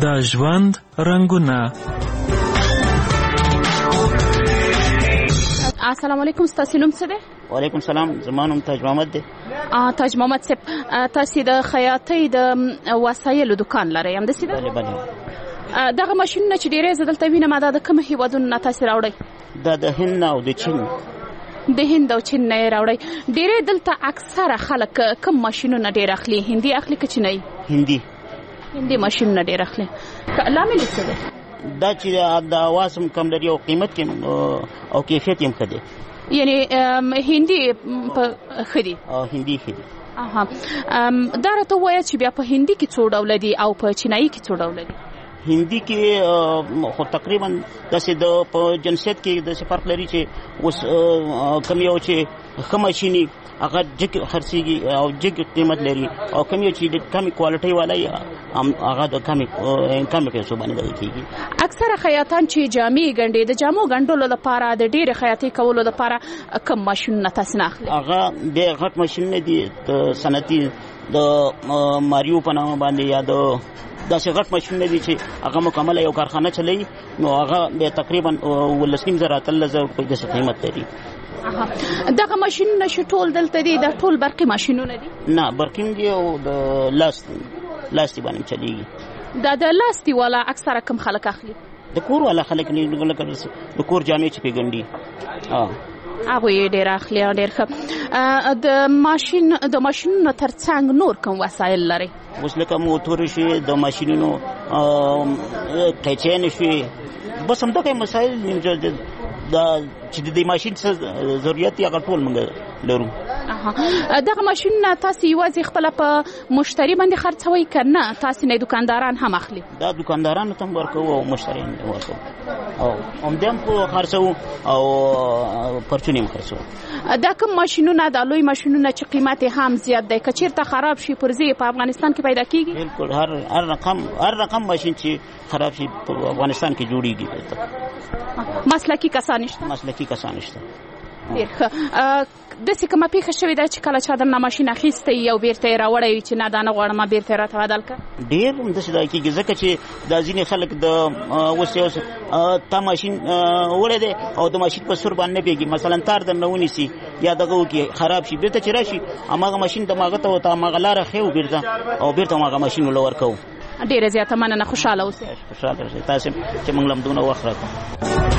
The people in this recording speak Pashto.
د ژوند رنګونه. السلام علیکم، ستاسو نوم څه دی؟ وعلیکم سلام، زما نوم تاج محمد دی. تاج محمد صاحب، تاسو د خیاطۍ د وسایلو دکان لرئ هم داسې ده؟ بله بله. دغه ماشینونه چې ډېری زه دلته وینم دا د کومو هېوادونو نه تاسو راوړئ؟ دا د هند او د چین. د هند او چین نه یې راوړئ. ډېری دلته اکثره خلک کوم ماشینونه ډېر اخلي؟ هندي اخلي که چینایي؟ هندي ماشینونه ډېر اخلي. لامل یې څه دی؟ دا چې د اواز هم کم لري او قیمت کې او کیفیت هم ښه دی. یعنې هندي ښه دي؟ هندي ښه دي. دا راته ووایه چې بیا په هندي کې څو ډوله دي او په چینایي کې څو ډوله دي؟ هندي کې خو تقریبا داسې د په جنسیت کې داسې فرق لري چې اوس کوم یو چې ښه ماشیني هغه جګ خرڅېږي او جګ قیمت لري، او کوم یو چې د کمې کوالټۍ والا هغه د کمې پیسو باندې دغه کېږي. اکثره خیاطان چې جامې ګنډي، د جامو ګنډلو لپاره د ډېرې خیاطۍ کولو لپاره کوم ماشینونه تاسو نه اخلي؟ هغه ډېر غټ ماشینونه دي، د صنعتي د ماریو په نامه باندې یا د داسې غټ ماشینونه دي چې هغه مکمله یو کارخانه چلوي، نو هغه بیا تقریبا 1,500 روپۍ داسې قیمت لري. دغه ماشینونه چې ټول دلته دي دا ټول برقي ماشینونه دي؟ نه، برقي دي او د لاستي باندې چلیږي. دا د لاستي والا اکثره کم خلک اخلي؟ د کور والا خلک نه، لکه د کور جامې چې پې ګنډي هغوی یې ډېر اخلي. ډېر ښه. د ماشینونو تر څنګ نور کوم وسایل لرئ؟ اوس لکه موټر شوي، د ماشینونو قیچین شوي، بس همدغه مسایل چې د دې ماشین څه ضرورت دی هغه ټول موږ لرو. دغه ماشینونه تاسو یوازې خپله په مشتري باندې خرڅوئ که نه تاسو نه دکانداران هم اخلي؟ دا دکاندارانو ته هم ورکوو او مشتریان هم ورکوو او همدې هم خرڅوو او پرچونې هم خرڅوو. دا کوم ماشینونه، دا لوی ماشینونه چې قیمت یې هم زیات دی، که چېرته خراب شي پرزې په افغانستان کې پیدا کېږي؟ بلکل، هر رقم ماشین چې خراب شي په افغانستان کې جوړېږي. مسلکي کسان شته؟ مسلکي کسان شته. ډېر ښه. داسې کومه پیښه شوې ده چې کله چا درنه ماشین اخیستی او بیرته یې راوړی چې نه دا نه غواړم بیرته یې راته بدل کړه؟ ډېر همداسې دا کېږي، ځکه چې دا ځینې خلک د اوس تا ماشین وړی دی او د ماشین په سور باندې نه پوهېږي، مثلا تار درنه ونیسي یا دغه وکړي خراب شي، بیرته چې راشي هماغه ماشین دماغه ته ورته هماغه لاره ښیو بیرته او بیرته هماغه ماشین ورله ورکوو. ډېره زیاته مننه، خوشحاله اوسئ. خوشحاله اوسئ تاسې چې موږ له هم دونه وخت راکړو.